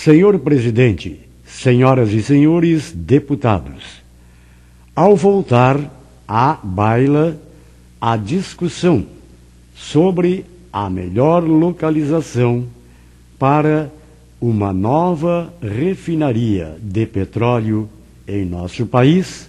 Senhor Presidente, senhoras e senhores deputados, ao voltar à baila a discussão sobre a melhor localização para uma nova refinaria de petróleo em nosso país,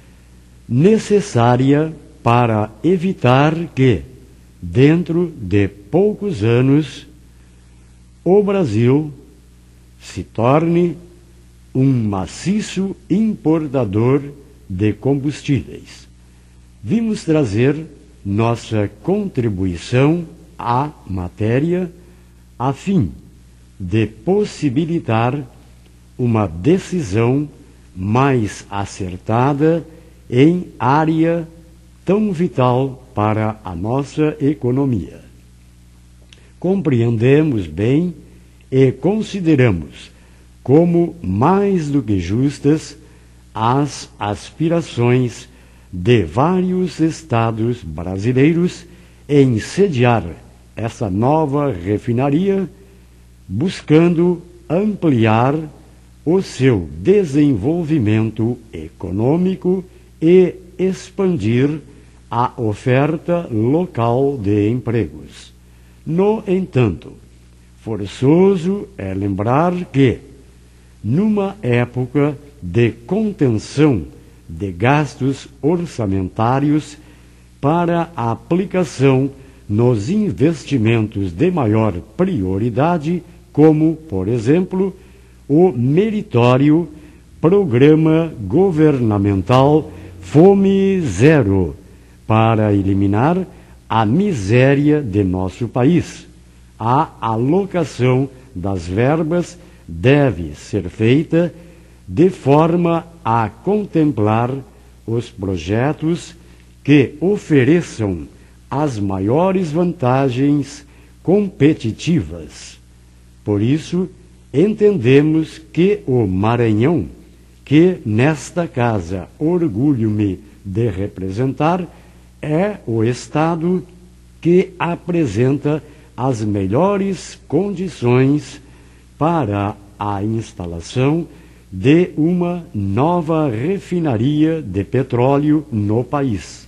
necessária para evitar que, dentro de poucos anos, o Brasil se torne um maciço importador de combustíveis. Vimos trazer nossa contribuição à matéria a fim de possibilitar uma decisão mais acertada em área tão vital para a nossa economia. Compreendemos bem e consideramos como mais do que justas as aspirações de vários estados brasileiros em sediar essa nova refinaria, buscando ampliar o seu desenvolvimento econômico e expandir a oferta local de empregos. No entanto, forçoso é lembrar que, numa época de contenção de gastos orçamentários para a aplicação nos investimentos de maior prioridade, como, por exemplo, o meritório Programa Governamental Fome Zero, para eliminar a miséria de nosso país. A alocação das verbas deve ser feita de forma a contemplar os projetos que ofereçam as maiores vantagens competitivas. Por isso, entendemos que o Maranhão, que nesta casa orgulho-me de representar, é o estado que apresenta as melhores condições para a instalação de uma nova refinaria de petróleo no país.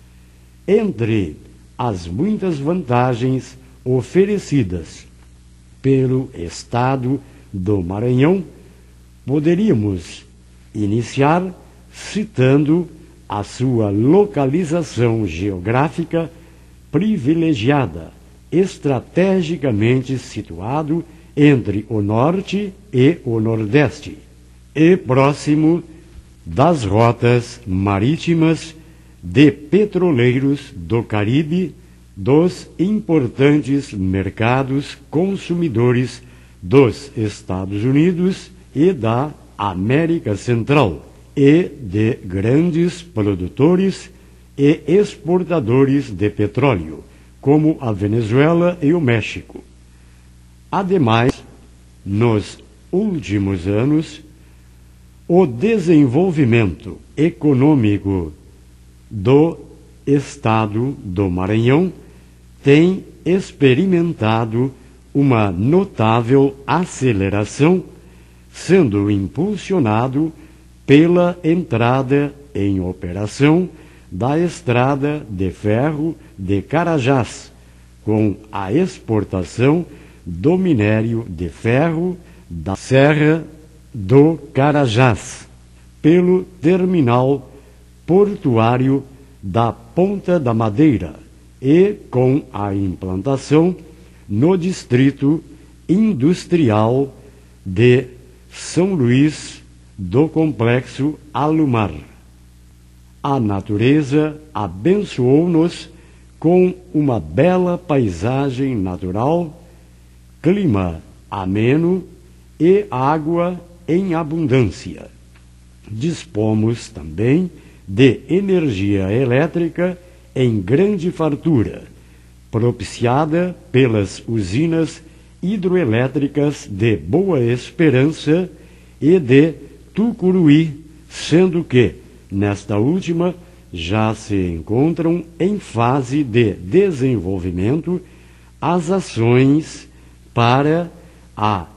Entre as muitas vantagens oferecidas pelo estado do Maranhão, poderíamos iniciar citando a sua localização geográfica privilegiada, estrategicamente situado entre o norte e o nordeste, e próximo das rotas marítimas de petroleiros do Caribe, dos importantes mercados consumidores dos Estados Unidos e da América Central, e de grandes produtores e exportadores de petróleo, como a Venezuela e o México. Ademais, nos últimos anos, o desenvolvimento econômico do estado do Maranhão tem experimentado uma notável aceleração, sendo impulsionado pela entrada em operação da estrada de ferro de Carajás, com a exportação do minério de ferro da Serra do Carajás, pelo terminal portuário da Ponta da Madeira e com a implantação no distrito industrial de São Luís do Complexo Alumar. A natureza abençoou-nos com uma bela paisagem natural, clima ameno e água em abundância. Dispomos também de energia elétrica em grande fartura, propiciada pelas usinas hidroelétricas de Boa Esperança e de Tucuruí, sendo que, nesta última, já se encontram em fase de desenvolvimento as ações para a